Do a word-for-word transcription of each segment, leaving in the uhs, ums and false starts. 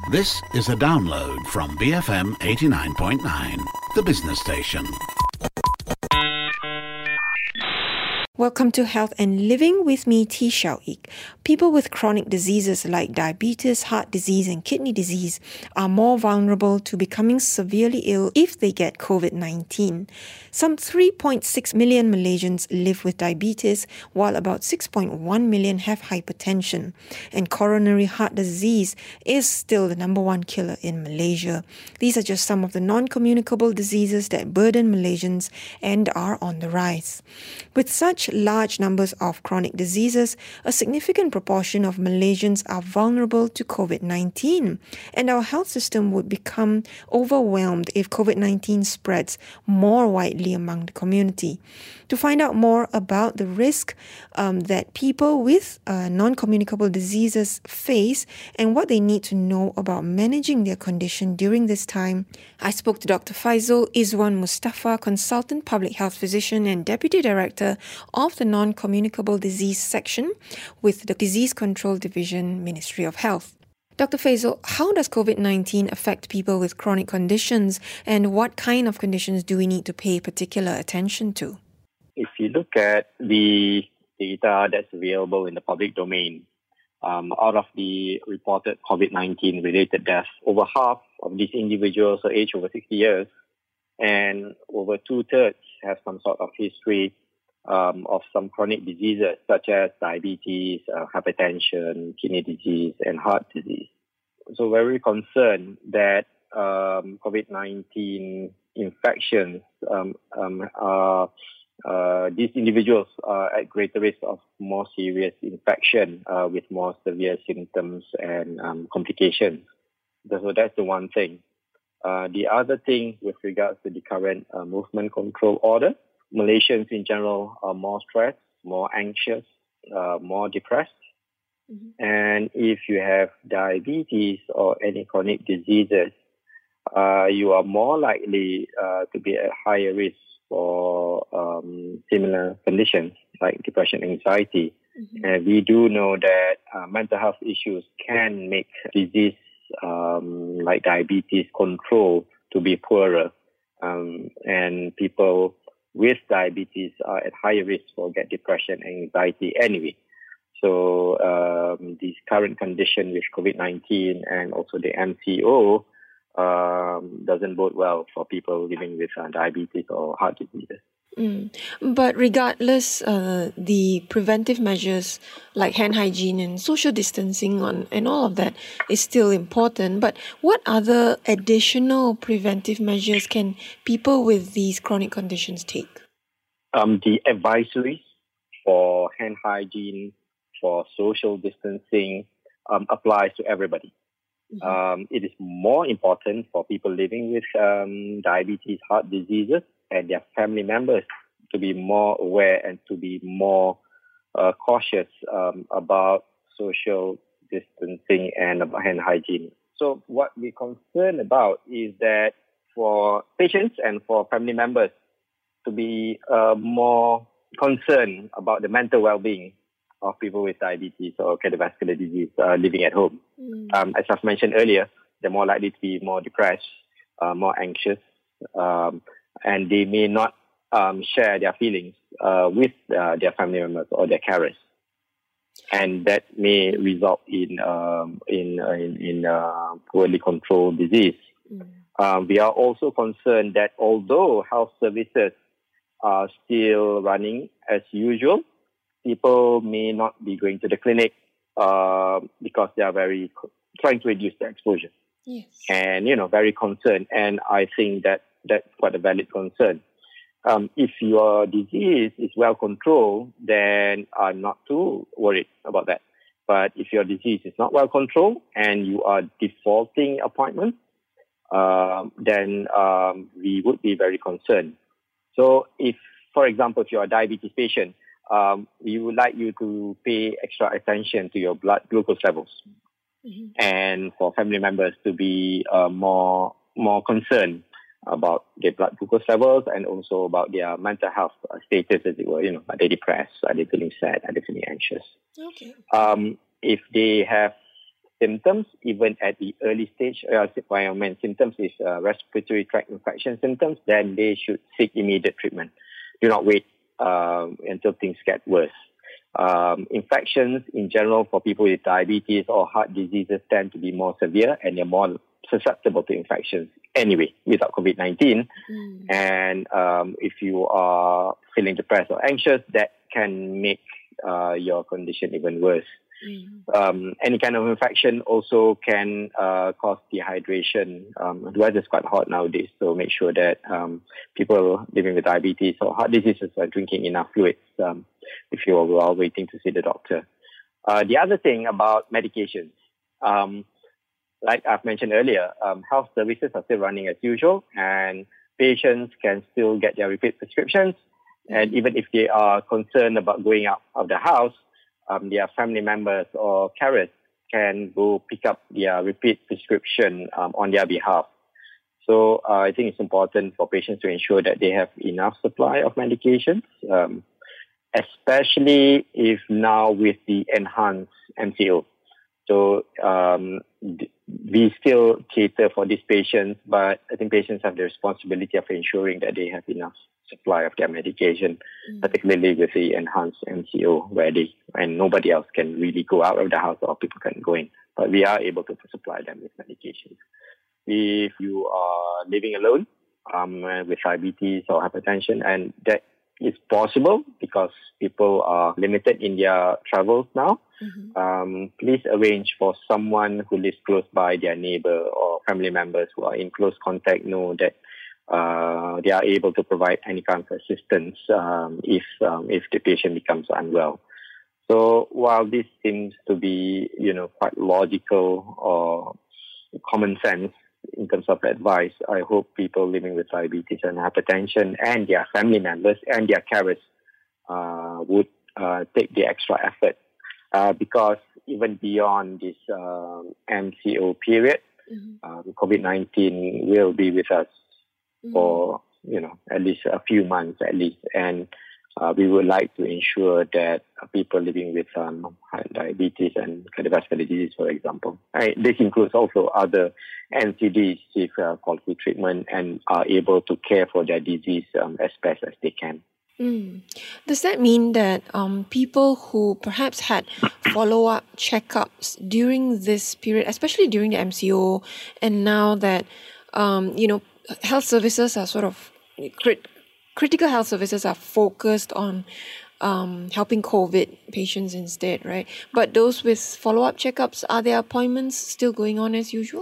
This is a download from B F M eighty-nine point nine, the business station. Welcome to Health and Living with me, T. Xiao Ik. People with chronic diseases like diabetes, heart disease and kidney disease are more vulnerable to becoming severely ill if they get covid nineteen. Some three point six million Malaysians live with diabetes, while about six point one million have hypertension. And coronary heart disease is still the number one killer in Malaysia. These are just some of the non-communicable diseases that burden Malaysians and are on the rise. With such large numbers of chronic diseases, a significant proportion of Malaysians are vulnerable to covid nineteen, and our health system would become overwhelmed if covid nineteen spreads more widely among the community. To find out more about the risk um, that people with uh, non-communicable diseases face and what they need to know about managing their condition during this time, I spoke to Doctor Faizul Izwan Mustafa, Consultant Public Health Physician and Deputy Director of the Non-Communicable Disease Section with the Disease Control Division, Ministry of Health. Doctor Faizul, how does covid nineteen affect people with chronic conditions, and what kind of conditions do we need to pay particular attention to? If you look at the data that's available in the public domain, um, out of the reported covid nineteen related deaths, over half of these individuals are aged over sixty years, and over two-thirds have some sort of history um, of some chronic diseases such as diabetes, uh, hypertension, kidney disease, and heart disease. So we're very concerned that um, covid nineteen infections um, um, are Uh, these individuals are at greater risk of more serious infection uh, with more severe symptoms and um, complications. So that's the one thing. Uh, the other thing with regards to the current uh, movement control order, Malaysians in general are more stressed, more anxious, uh, more depressed. Mm-hmm. And if you have diabetes or any chronic diseases, uh, you are more likely uh, to be at higher risk for um, similar conditions like depression, anxiety. Mm-hmm. And we do know that uh, mental health issues can make disease um, like diabetes control to be poorer. Um, and people with diabetes are at higher risk for get depression, anxiety anyway. So um, this current condition with covid nineteen and also the M C O Um, doesn't bode well for people living with uh, diabetes or heart diseases. Mm. But regardless, uh, the preventive measures like hand hygiene and social distancing on, and all of that is still important. But what other additional preventive measures can people with these chronic conditions take? Um, the advisories for hand hygiene, for social distancing um, applies to everybody. Mm-hmm. Um, it is more important for people living with um, diabetes, heart diseases, and their family members to be more aware and to be more uh, cautious um, about social distancing and about hand hygiene. So what we're concerned about is that for patients and for family members to be uh, more concerned about the mental well-being of people with diabetes or cardiovascular disease uh, living at home. Mm. Um, as I've mentioned earlier, they're more likely to be more depressed, uh, more anxious, um, and they may not um, share their feelings uh, with uh, their family members or their carers, and that may result in um, in uh, in, in uh, poorly controlled disease. Mm. Um, we are also concerned that although health services are still running as usual, people may not be going to the clinic uh, because they are very co- trying to reduce their exposure. Yes. And, you know, very concerned. And I think that that's quite a valid concern. Um, if your disease is well controlled, then I'm not too worried about that. But if your disease is not well controlled and you are defaulting appointments, um, then um, we would be very concerned. So if, for example, if you're a diabetes patient, Um, we would like you to pay extra attention to your blood glucose levels, mm-hmm. and for family members to be uh, more more concerned about their blood glucose levels and also about their mental health status, as it were. You know, are they depressed? Are they feeling sad? Are they feeling anxious? Okay. Um, if they have symptoms, even at the early stage, uh, when I mean symptoms is uh, respiratory tract infection symptoms, then they should seek immediate treatment. Do not wait um, until things get worse. Um, infections in general for people with diabetes or heart diseases tend to be more severe, and they're more susceptible to infections anyway without COVID nineteen. Mm. And um, if you are feeling depressed or anxious, that can make uh, your condition even worse. Mm. Um, any kind of infection also can uh, cause dehydration. Um, the weather is quite hot nowadays, so make sure that um, people living with diabetes or heart diseases are drinking enough fluids um, if you are waiting to see the doctor. Uh, the other thing about medications, um, like I've mentioned earlier, um, health services are still running as usual, and patients can still get their repeat prescriptions. And even if they are concerned about going out of the house, um, their family members or carers can go pick up their repeat prescription um, on their behalf. So uh, I think it's important for patients to ensure that they have enough supply of medications, um, especially if now with the enhanced M C O. So um, we still cater for these patients, but I think patients have the responsibility of ensuring that they have enough supply of their medication, mm. particularly with the enhanced M C O, where they and nobody else can really go out of the house or people can go in. But we are able to supply them with medications. If you are living alone um, with diabetes or hypertension, and that is possible because people are limited in their travels now, mm-hmm. um, please arrange for someone who lives close by, their neighbor or family members who are in close contact, know that uh, they are able to provide any kind of assistance um, if um, if the patient becomes unwell. So while this seems to be, you know, quite logical or common sense in terms of advice, I hope people living with diabetes and hypertension and their family members and their carers uh, would uh, take the extra effort uh, because even beyond this uh, M C O period, mm-hmm. uh, COVID nineteen will be with us mm-hmm. for, you know, at least a few months at least. And Uh, we would like to ensure that uh, people living with um, diabetes and cardiovascular disease, for example, right, this includes also other N C Ds with uh, quality treatment and are able to care for their disease um, as best as they can. Mm. Does that mean that um, people who perhaps had follow-up checkups during this period, especially during the M C O, and now that um, you know health services are sort of crit- critical health services are focused on um, helping COVID patients instead, right? But those with follow-up checkups, are their appointments still going on as usual?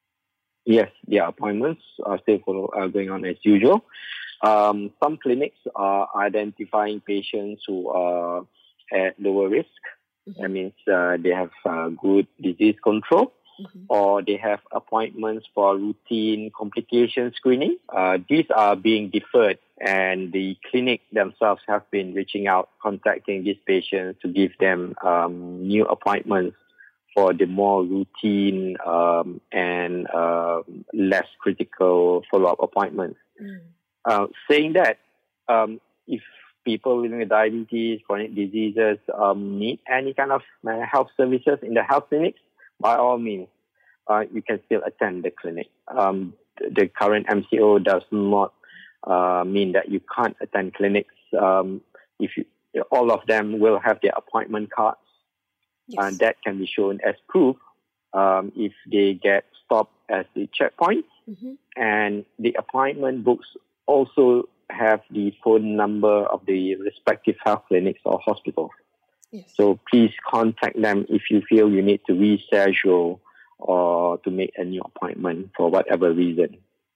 Yes, their appointments are still follow, uh, going on as usual. Um, some clinics are identifying patients who are at lower risk. Mm-hmm. That means uh, they have uh, good disease control. Mm-hmm. Or they have appointments for routine complication screening. Uh, these are being deferred, and the clinic themselves have been reaching out, contacting these patients to give them um, new appointments for the more routine um, and uh, less critical follow-up appointments. Mm. Uh, saying that, um, if people living with diabetes, chronic diseases um, need any kind of uh, health services in the health clinics, by all means, uh, you can still attend the clinic. Um, the current M C O does not uh, mean that you can't attend clinics. Um, if you, all of them will have their appointment cards, yes. and that can be shown as proof um, if they get stopped at the checkpoint. Mm-hmm. And the appointment books also have the phone number of the respective health clinics or hospitals. Yes. So please contact them if you feel you need to reschedule or to make a new appointment for whatever reason.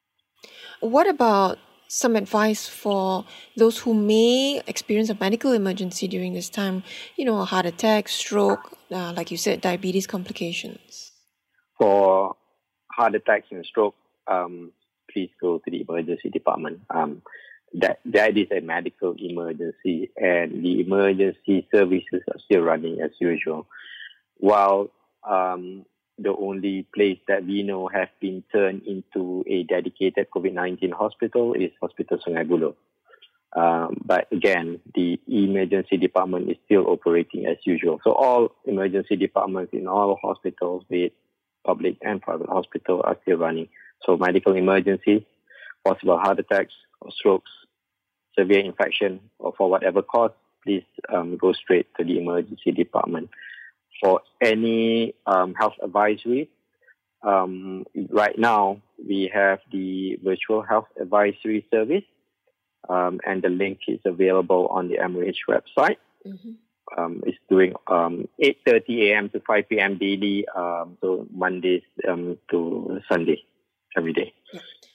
What about some advice for those who may experience a medical emergency during this time? You know, a heart attack, stroke, uh, like you said, diabetes complications. For heart attacks and stroke, um, please go to the emergency department. Um, That that is a medical emergency, and the emergency services are still running as usual. While um, the only place that we know has been turned into a dedicated COVID nineteen hospital is Hospital Sungai Buloh. Um, but again, the emergency department is still operating as usual. So all emergency departments in all hospitals, be it public and private hospital, are still running. So medical emergencies, possible heart attacks or strokes, severe infection, or for whatever cause, please um, go straight to the emergency department. For any um, health advisory, um, right now we have the virtual health advisory service, um, and the link is available on the M O H website. Mm-hmm. Um, it's doing um, eight thirty a.m. to five p.m. daily, um, so Mondays um, to Sunday, every day. Yeah.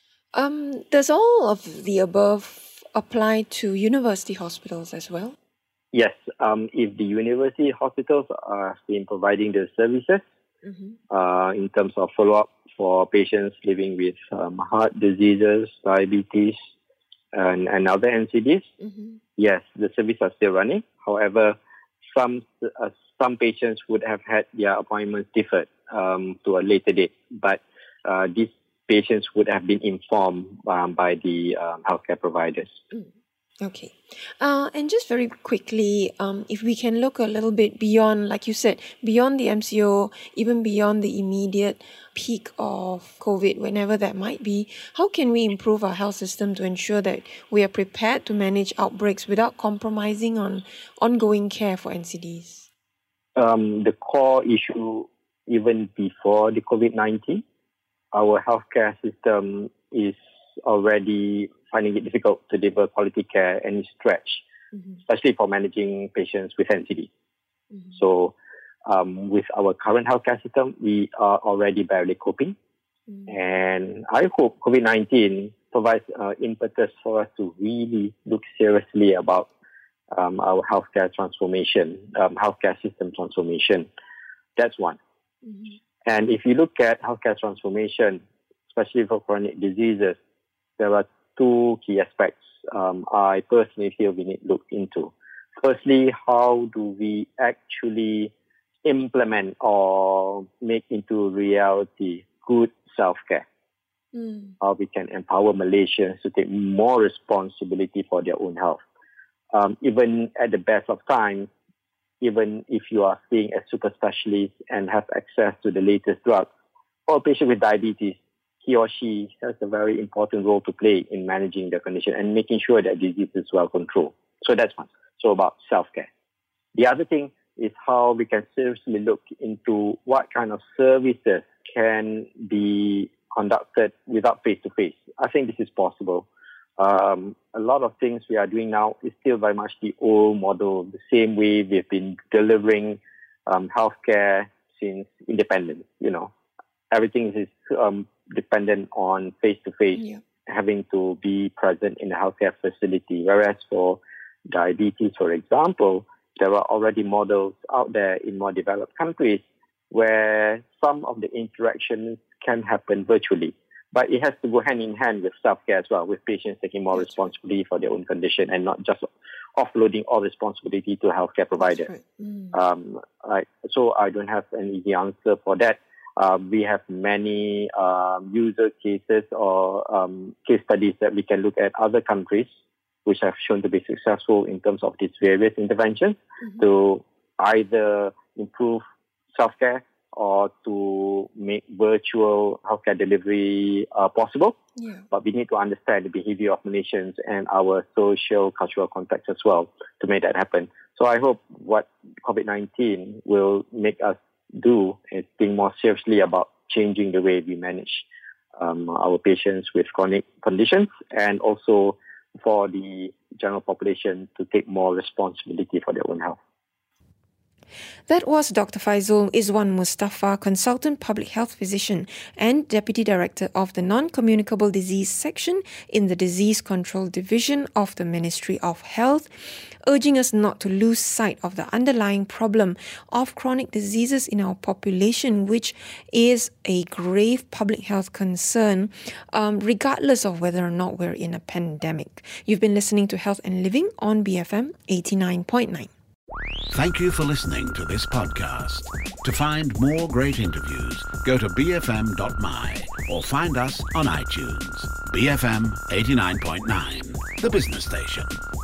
Um, does all of the above apply to university hospitals as well? Yes. Um, if the university hospitals are been providing the services mm-hmm. uh, in terms of follow-up for patients living with um, heart diseases, diabetes, and, and other N C Ds, mm-hmm. yes, the services are still running. However, some uh, some patients would have had their appointments deferred um, to a later date, but uh, these patients would have been informed um, by the um, healthcare providers. Mm. Okay. Uh, and just very quickly, um, if we can look a little bit beyond, like you said, beyond the M C O, even beyond the immediate peak of COVID, whenever that might be, how can we improve our health system to ensure that we are prepared to manage outbreaks without compromising on ongoing care for N C Ds? Um, the core issue, even before the COVID nineteen, our healthcare system is already finding it difficult to deliver quality care and stretch, mm-hmm. especially for managing patients with N C D. Mm-hmm. So um, with our current healthcare system, we are already barely coping. Mm-hmm. And I hope COVID nineteen provides uh, impetus for us to really look seriously about um, our healthcare transformation, um, healthcare system transformation. That's one. Mm-hmm. And if you look at healthcare transformation, especially for chronic diseases, there are two key aspects um, I personally feel we need to look into. Firstly, how do we actually implement or make into reality good self-care? Mm. How we can empower Malaysians to take more responsibility for their own health. Um, even at the best of times, even if you are seeing a super specialist and have access to the latest drugs, or a patient with diabetes, he or she has a very important role to play in managing the condition and making sure that disease is well controlled. So that's one. So about self-care. The other thing is how we can seriously look into what kind of services can be conducted without face-to-face. I think this is possible. Um, a lot of things we are doing now is still very much the old model, the same way we've been delivering um, healthcare since independence. You know, everything is um, dependent on face-to-face, yeah. having to be present in a healthcare facility. Whereas for diabetes, for example, there are already models out there in more developed countries where some of the interactions can happen virtually. But it has to go hand in hand with self-care as well, with patients taking more That's responsibility right. for their own condition and not just offloading all responsibility to a healthcare provider. Right. Mm. Um, I, so I don't have an easy answer for that. Um, we have many um, user cases or um, case studies that we can look at other countries which have shown to be successful in terms of these various interventions mm-hmm. to either improve self-care or to make virtual healthcare delivery uh, possible. Yeah. But we need to understand the behavior of Malaysians and our social, cultural context as well to make that happen. So I hope what COVID nineteen will make us do is think more seriously about changing the way we manage um, our patients with chronic conditions and also for the general population to take more responsibility for their own health. That was Doctor Faizul Izwan Mustafa, Consultant Public Health Physician and Deputy Director of the Non-Communicable Disease Section in the Disease Control Division of the Ministry of Health, urging us not to lose sight of the underlying problem of chronic diseases in our population, which is a grave public health concern, um, regardless of whether or not we're in a pandemic. You've been listening to Health and Living on B F M eighty-nine point nine. Thank you for listening to this podcast. To find more great interviews, go to b f m dot m y or find us on iTunes. B F M eighty-nine point nine. The Business Station.